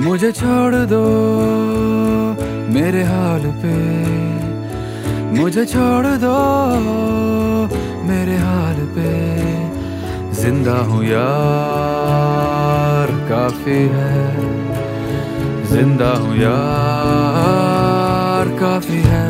मुझे छोड़ दो मेरे हाल पे, मुझे छोड़ दो मेरे हाल पे। जिंदा हूँ यार काफी है, जिंदा हूँ यार काफी है।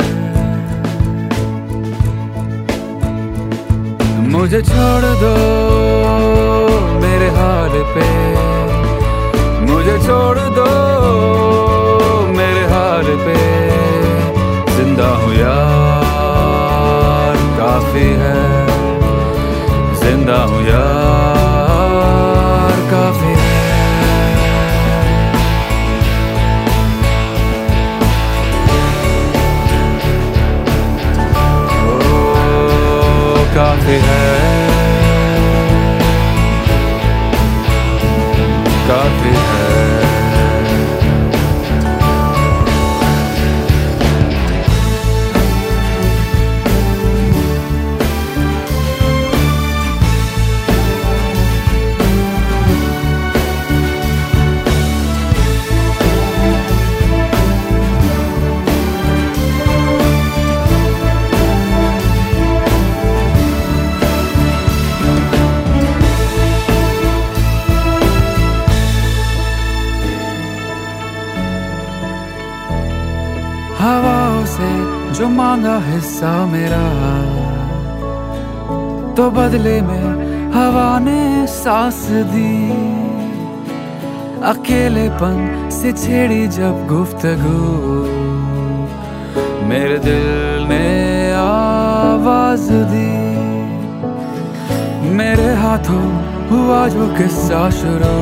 मुझे छोड़ दो मेरे हाल पे, मुझे छोड़ दो मेरे हाल पे। जिंदा हूँ यार काफी है, जिंदा हूँ यार काफी है। ओ काफी है, काफी है। हवाओं से जो मांगा हिस्सा मेरा, तो बदले में हवा ने सांस दी। अकेलेपन से छेड़ी जब गुफ्तगू, मेरे दिल ने आवाज दी। मेरे हाथों हुआ जो किस्सा शुरू,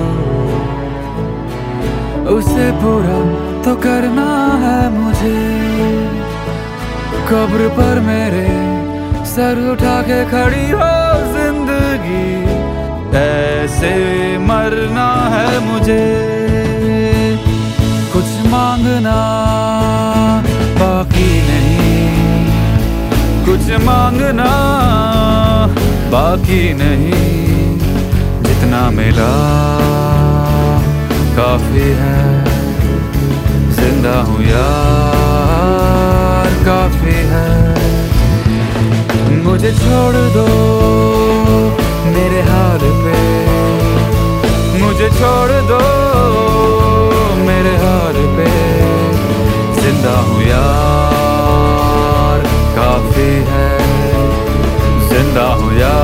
उसे पूरा तो करना है मुझे। कब्र पर मेरे सर उठा के खड़ी हो जिंदगी, ऐसे मरना है मुझे। कुछ मांगना बाकी नहीं, कुछ मांगना बाकी नहीं। जितना मिला काफी है, जिंदा हूँ यार काफी है। मुझे छोड़ दो मेरे हाल पे, मुझे छोड़ दो मेरे हाल पे। जिंदा हूँ यार काफी है, जिंदा हूँ यार।